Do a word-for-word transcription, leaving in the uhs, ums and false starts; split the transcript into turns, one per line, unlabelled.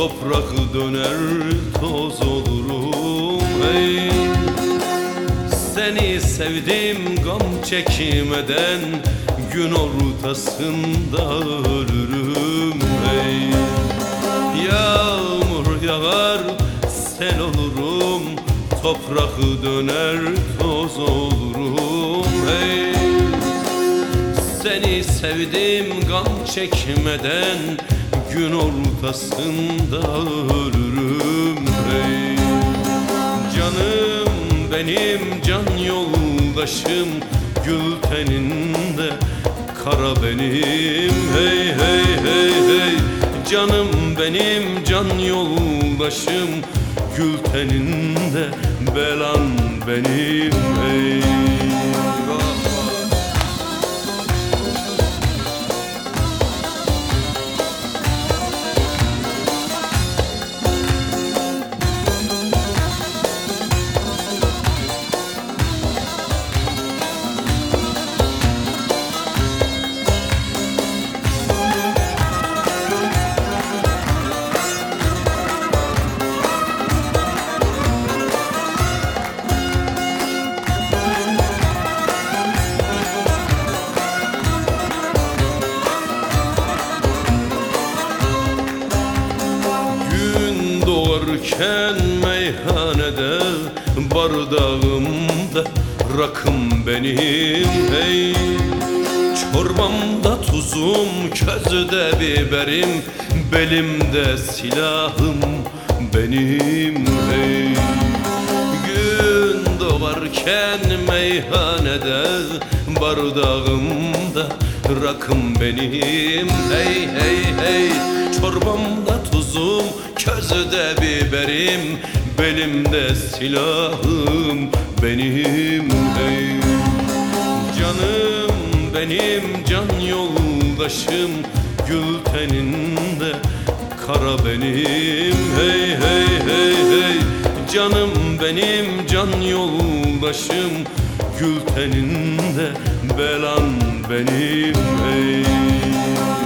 toprak döner toz olurum hey. Seni sevdim gam çekmeden, gün ortasında ölürüm hey. Yağmur yağar sel olurum, toprak döner toz olurum hey. Seni sevdim gam çekmeden, gün ortasında ölürüm hey. Canım benim can yoldaşım, gül teninde kara benim hey hey hey hey. Canım benim can yoldaşım, gül teninde belan benim hey. Doğarken meyhanede, bardağımda rakım benim hey. Çorbamda tuzum, közde biberim, belimde silahım benim hey. Gün doğarken meyhanede, bardağımda rakım benim hey hey hey. Çorbamda tuzum, közde biberim, belimde silahım benim hey. Canım benim can yoldaşım, gül teninde kara benim hey hey hey hey. Canım benim can yoldaşım, gül teninde belan benim hey.